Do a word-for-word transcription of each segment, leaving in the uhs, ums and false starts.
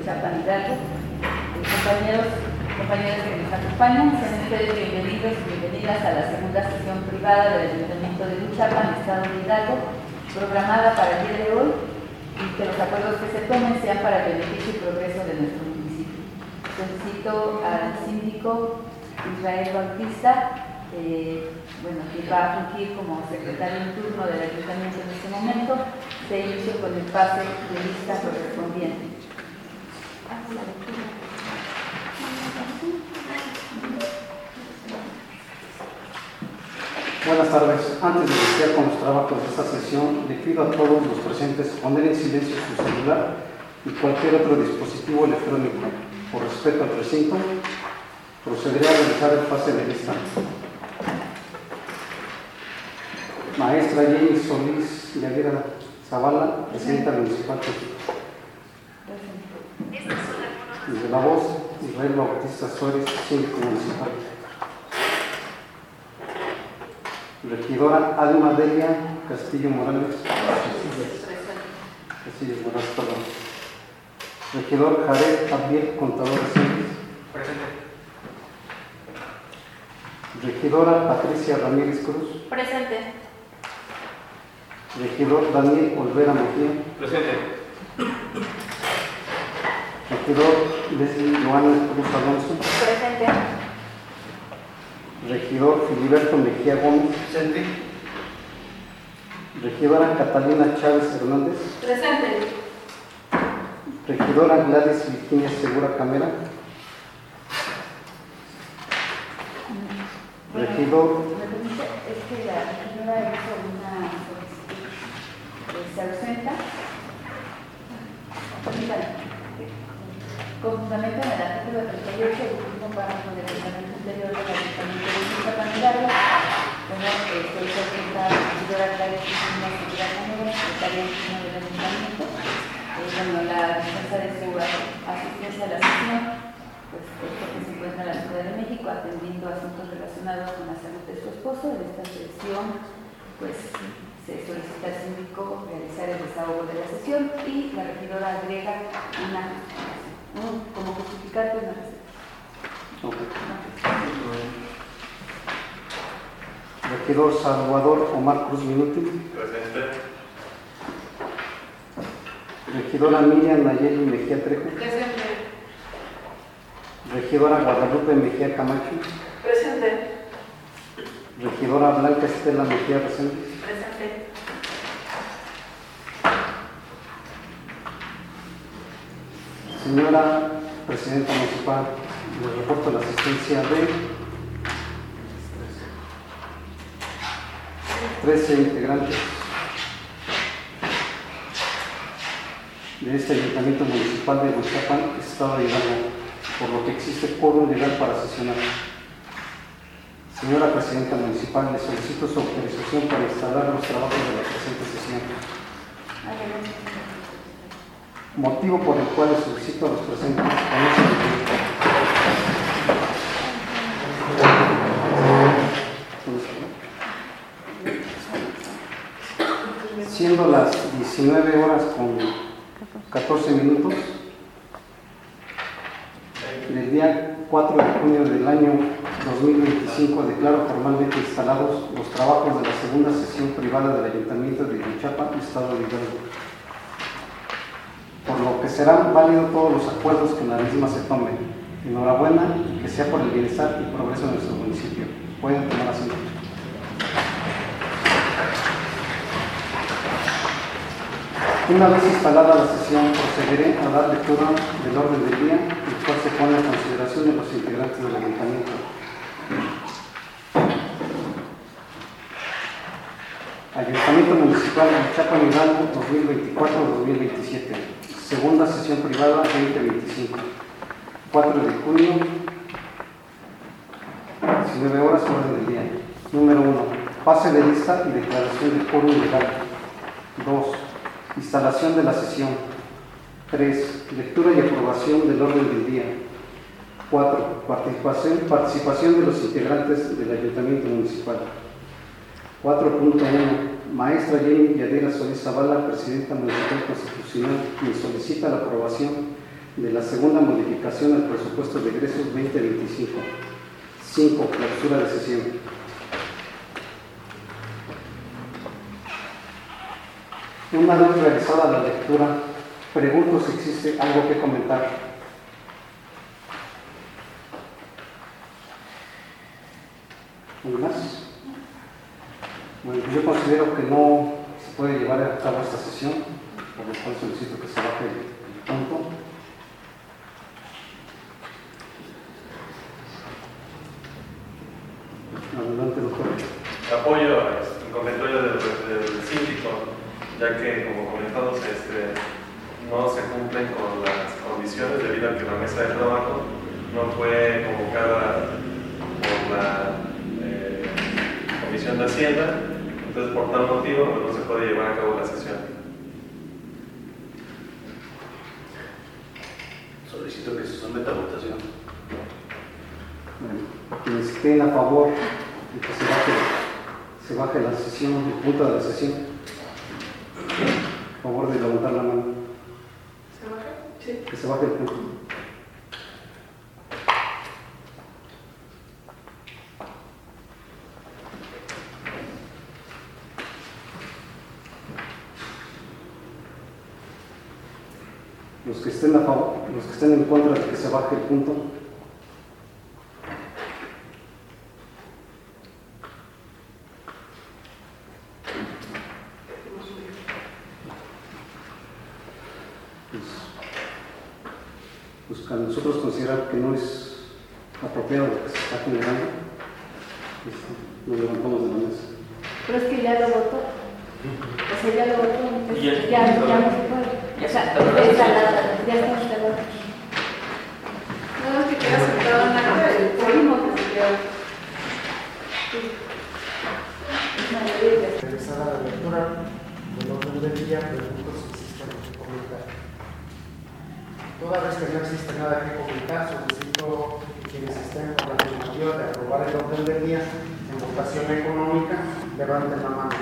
Uruapan Hidalgo. Eh, compañeros, compañeros que nos acompañan, sean ustedes bienvenidos y bienvenidas a la segunda sesión privada del Ayuntamiento de Uruapan, Estado de Hidalgo, programada para el día de hoy, y que los acuerdos que se tomen sean para el beneficio y progreso de nuestro municipio. Solicito al síndico Israel Bautista, eh, bueno, que va a fungir como secretario en turno del Ayuntamiento en este momento, se inició con el pase de lista correspondiente. Buenas tardes. Antes de iniciar con los trabajos de esta sesión, le pido a todos los presentes poner en silencio su celular y cualquier otro dispositivo electrónico. Por respeto al recinto, procederé a realizar el pase de lista. Maestra Jenny Solís Yaguera Zavala, presidenta municipal. Desde la voz, Israel Bautista Suárez, síndico municipal. Regidora Alma Delia Castillo Morales. Castillo Morales, perdón. Regidor Jared Javier Contador Sánchez. Presente. Regidora Patricia Ramírez Cruz. Presente. Regidor Daniel Olvera Mejía. Presente. Regidor Leslie Luana Cruz Alonso. Presente. Regidor Filiberto Mejía Gómez. Presente. Regidora Catalina Chávez Hernández. Presente. Regidora Gladys Virginia Segura Camera. Regidor. Me permite, es que la regidora hizo una solicitud, eh, se ausenta. Con fundamento en el artículo treinta y ocho del último párrafo del reglamento interior del Ayuntamiento de Uruapan Hidalgo, como estoy presentada la regidora Gladys Virginia Segura Camera, secretaria de turno del Ayuntamiento. Eh, bueno, la defensa de su asistencia a la sesión, pues porque se encuentra en la Ciudad de México atendiendo asuntos relacionados con la salud de su esposo. En esta sesión, pues se solicita al síndico realizar el desahogo de la sesión y la regidora agrega una, un, como justificante una receta. Okay. Regidor Salvador Omar Cruz Minuti. Presente. Regidora Miriam Nayeli Mejía Trejo. Presente. Regidora Guadalupe Mejía Camacho. Presente. Regidora Blanca Estela Mejía Reséndiz. Presente. Señora Presidenta Municipal, les reporto la asistencia de trece integrantes de este Ayuntamiento Municipal de Uruapan, Estado de Hidalgo, por lo que existe quórum legal para sesionar. Señora Presidenta Municipal, le solicito su autorización para instalar los trabajos de la presente sesión. Motivo por el cual les solicito a los presentes siendo las diecinueve horas con catorce minutos del día cuatro de junio del año dos mil veinticinco, declaro formalmente instalados los trabajos de la segunda sesión privada del Ayuntamiento de Uruapan, Estado de Hidalgo, por lo que serán válidos todos los acuerdos que en la misma se tomen. Enhorabuena y que sea por el bienestar y progreso de nuestro municipio. Pueden tomar asiento. Una vez instalada la sesión, procederé a dar lectura del orden del día, el cual se pone a consideración de los integrantes del Ayuntamiento. Ayuntamiento Municipal de Uruapan Hidalgo dos mil veinticuatro a dos mil veintisiete. Segunda sesión privada veinte veinticinco. cuatro de junio, diecinueve horas, orden del día. Número uno. Pase de lista y declaración de quórum legal. dos. Instalación de la sesión. tres. Lectura y aprobación del orden del día. cuatro. Participación, participación de los integrantes del Ayuntamiento Municipal. cuatro punto uno. Maestra Jenny Yadira Solís Zavala, Presidenta Municipal Constitucional, quien solicita la aprobación de la segunda modificación al presupuesto de egresos veinte veinticinco. cinco. Clausura de sesión. Una vez realizada la lectura, pregunto si existe algo que comentar. ¿Algo más? Bueno, pues yo considero que no se puede llevar a cabo esta sesión, por lo cual solicito que se baje el punto. Adelante, doctor. Apoyo el comentario del, del síndico, ya que, como comentamos, este, no se cumplen con las condiciones debido a que la mesa de trabajo no fue convocada por la eh, Comisión de Hacienda. Entonces, por tal motivo, pues, no se puede llevar a cabo la sesión. Solicito que se someta a votación. Bueno, quienes estén a favor de que se baje, se baje la sesión, el punto de la sesión, a favor de levantar la mano. ¿Se baja? Sí. Que se baje el punto. Los que estén a favor, los que estén en contra de que se baje el punto. Pues, pues que nosotros consideramos que no es apropiado lo que se está generando, este, nos levantamos de la mesa. Pero es que ya lo votó. O sea, ya lo votó, entonces Ya, ya, ya, ya no se puede. O sea, está instalada, ya está instalada. Nada más que queda sentado en la cara del primo que se quedó. Es una mayoría. Realizada la lectura del orden del día, pregunto si existe algo que comentar. Toda vez que no existe nada que comentar, solicito que quienes estén con la afirmativa de aprobar el orden del día en votación económica levanten la mano.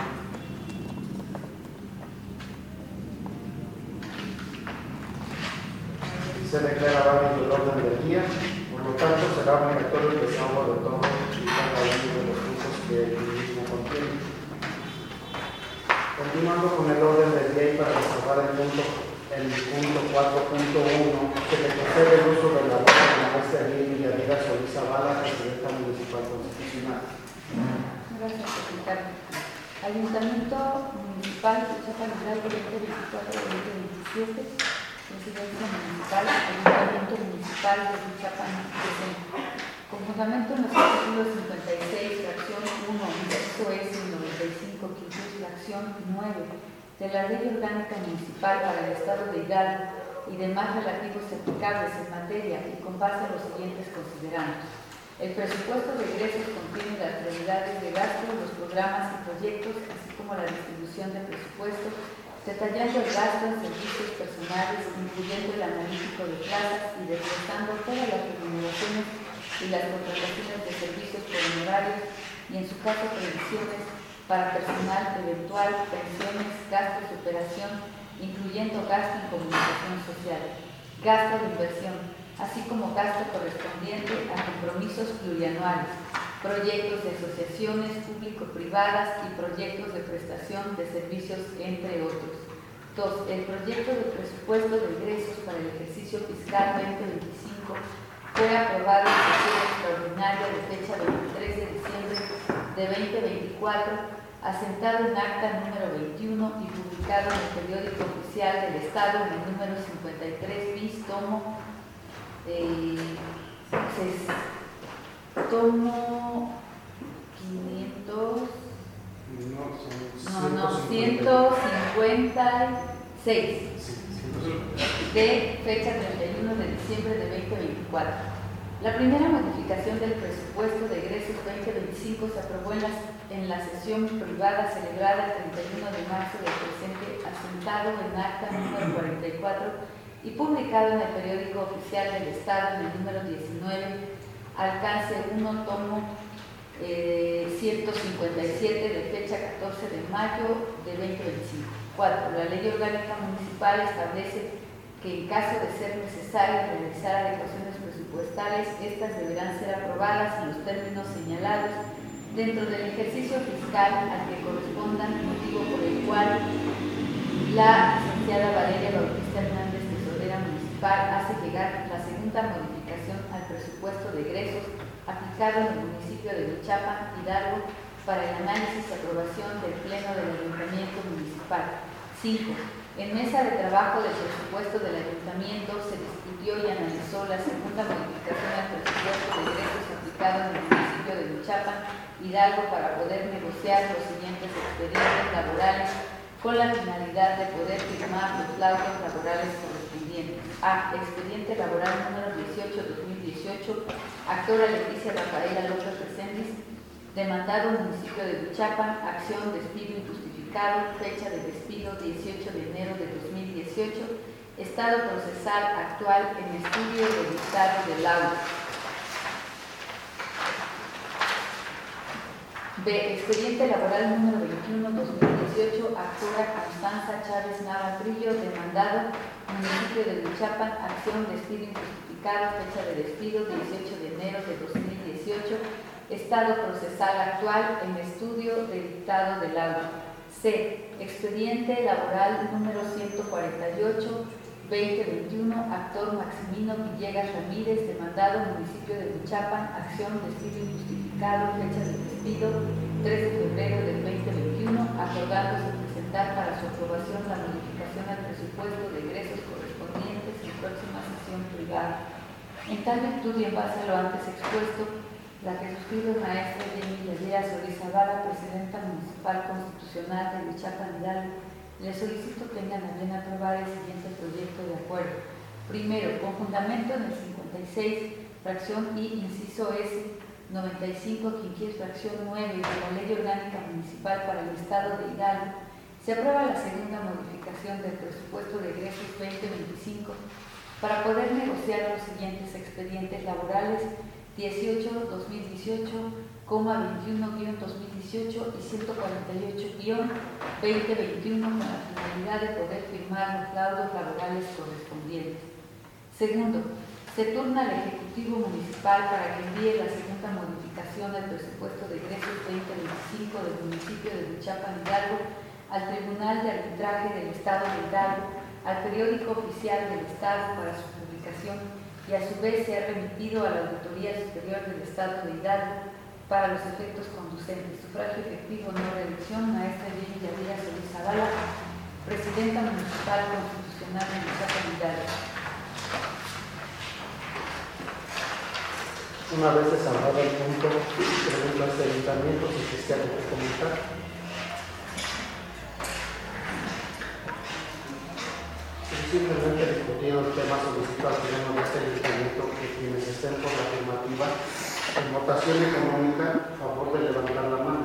Se declara válido el orden del día, por lo tanto será obligatorio el desahogo de todos y cada uno de los puntos que el mismo contiene. Continuando con el orden del día y para desahogar el punto, el punto cuatro punto uno, se le concede el uso de la voz de la maestra Lidia Díaz Solís Zavala, presidenta municipal constitucional. Gracias, secretario. Ayuntamiento Municipal de Chiapas Hidalgo, veinte veinticuatro a veinte veintisiete. Presidencia Municipal, Ayuntamiento Municipal de Chiapas. Con fundamento en los artículos cincuenta y seis, fracción uno, texto S noventa y cinco, que incluye la acción nueve de la Ley Orgánica Municipal para el Estado de Hidalgo y demás relativos aplicables en materia, y con base en los siguientes considerandos. El presupuesto de egresos contiene las prioridades de gasto, los programas y proyectos, así como la distribución de presupuesto, detallando el gasto en servicios personales, incluyendo el analítico de plazas y desglosando todas las remuneraciones y las contrataciones de servicios por honorarios y, en su caso, previsiones para personal eventual, pensiones, gastos de operación, incluyendo gasto en comunicación social, gasto de inversión, así como gasto correspondiente a compromisos plurianuales, proyectos de asociaciones público-privadas y proyectos de prestación de servicios, entre otros. Dos. El proyecto de presupuesto de ingresos para el ejercicio fiscal veinte veinticinco fue aprobado en sesión extraordinaria de fecha veintitrés de diciembre de veinte veinticuatro, asentado en acta número veintiuno y publicado en el periódico oficial del Estado en el número cincuenta y tres bis, tomo Eh, ses, tomo quinientos, no, no, ciento cincuenta y seis, de fecha treinta y uno de diciembre de veinte veinticuatro. La primera modificación del presupuesto de egresos veinte veinticinco se aprobó en la, en la sesión privada celebrada el treinta y uno de marzo del presente, asentado en acta número cuarenta y cuatro y publicado en el periódico oficial del Estado en el número diecinueve, alcance uno, tomo eh, ciento cincuenta y siete, de fecha catorce de mayo de veinte veinticinco. cuatro. La Ley Orgánica Municipal establece que en caso de ser necesario realizar adecuaciones presupuestales, estas deberán ser aprobadas en los términos señalados dentro del ejercicio fiscal al que correspondan, motivo por el cual la licenciada Valeria Bautista Hernández, tesorera municipal, hace llegar la segunda modificación al presupuesto de egresos aplicado en el municipio de Huichapan, Hidalgo, para el análisis y aprobación del Pleno del Ayuntamiento Municipal. cinco. En mesa de trabajo del presupuesto del Ayuntamiento se discutió y analizó la segunda modificación al presupuesto de egresos aplicado en el municipio de Huichapan, Hidalgo, para poder negociar los siguientes expedientes laborales con la finalidad de poder firmar los laudos laborales correspondientes. A. Expediente laboral número dieciocho barra dos mil dieciocho, actora Leticia Rafaela López Reséndiz, demandado municipio de Huichapan, acción, despido injustificado, fecha de despido dieciocho de enero de dos mil dieciocho, estado procesal actual en estudio de dictado de laudo. B. Expediente laboral número veintiuno barra dos mil dieciocho, actora Constanza Chávez Nava Trillo, demandado municipio de Huichapan, acción, despido injustificado, fecha de despido dieciocho de enero de dos mil dieciocho, estado procesal actual en estudio de dictado de laudo. C. Expediente laboral número ciento cuarenta y ocho barra veinte veintiuno, actor Maximino Villegas Ramírez, demandado municipio de Huichapan, acción, despido injustificado, fecha de despido tres de febrero del veinte veintiuno, acordándose presentar para su aprobación la modificación al presupuesto de egresos correspondientes en próxima sesión privada. En tal virtud y en base a lo antes expuesto, la que suscribe maestra Jenny Yadira Solís Zavala, presidenta municipal constitucional de Huichapan, Hidalgo, le solicito tengan a bien aprobar el siguiente proyecto de acuerdo. Primero, con fundamento en el cincuenta y seis, fracción I, inciso S, noventa y cinco, quinquies, fracción nueve de la Ley Orgánica Municipal para el Estado de Hidalgo, se aprueba la segunda modificación del presupuesto de egresos veinte veinticinco para poder negociar los siguientes expedientes laborales dieciocho barra dos mil dieciocho, veintiuno guión dos mil dieciocho y ciento cuarenta y ocho guión veinte veintiuno con la finalidad de poder firmar los laudos laborales correspondientes. Segundo, se turna al Ejecutivo Municipal para que envíe la segunda modificación del presupuesto de egresos veinte veinticinco del municipio de Huichapan, Hidalgo, al Tribunal de Arbitraje del Estado de Hidalgo, al periódico oficial del Estado para su publicación y a su vez se ha remitido a la Auditoría Superior del Estado de Hidalgo para los efectos conducentes. Sufragio efectivo, no reelección, maestra Jenny Yadira Solís Zavala, presidenta municipal constitucional de Huichapan, Hidalgo. Una vez desamparado el punto, pregunto a este ayuntamiento si existe algo que comentar. Simplemente discutiendo el tema solicitado al pleno de este ayuntamiento que quienes estén por la afirmativa en votación económica, a favor de levantar la mano.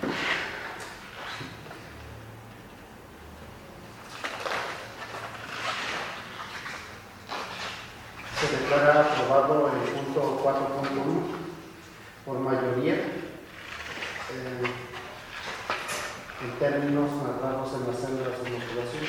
Se declara aprobado el punto cuatro punto uno por mayoría eh, en términos narrados en las células de motivación.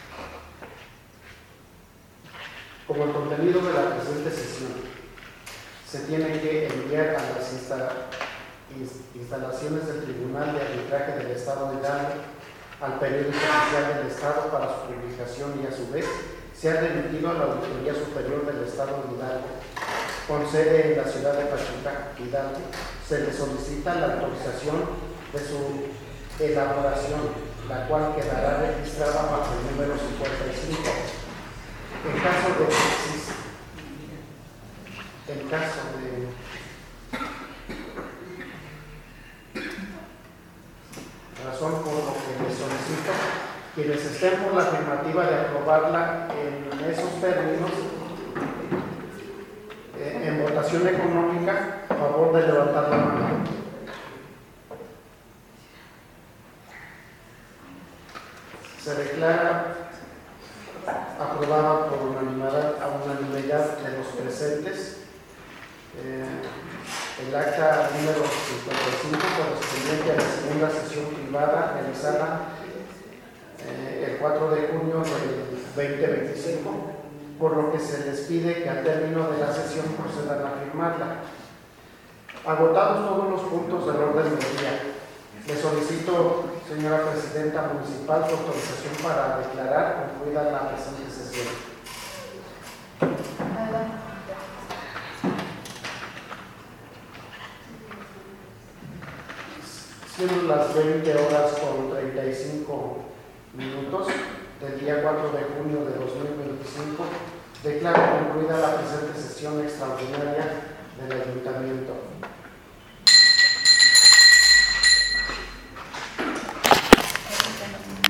Como el contenido de la presente sesión se tiene que enviar a las insta instalaciones del Tribunal de Arbitraje del Estado de Hidalgo, al periódico oficial del Estado para su publicación y a su vez se ha remitido a la Auditoría Superior del Estado de Hidalgo, con sede en la ciudad de Pachuca, Hidalgo, se le solicita la autorización de su elaboración, la cual quedará registrada bajo el número cincuenta y cinco. En caso de en caso de razón por lo que les solicito, quienes estén por la afirmativa de aprobarla en esos términos, eh, en votación económica, a favor de levantar la mano. Se declara aprobada por unanimidad, a unanimidad de los presentes eh, el acta número cincuenta y cinco correspondiente a la segunda sesión privada realizada eh, el cuatro de junio del veinte veinticinco por lo que se les pide que al término de la sesión procedan a firmarla. Agotados todos los puntos del orden del día, le solicito, señora Presidenta Municipal, su autorización para declarar concluida la presente sesión. Siendo las veinte horas con treinta y cinco minutos del día cuatro de junio de dos mil veinticinco, declaro concluida la presente sesión extraordinaria del Ayuntamiento.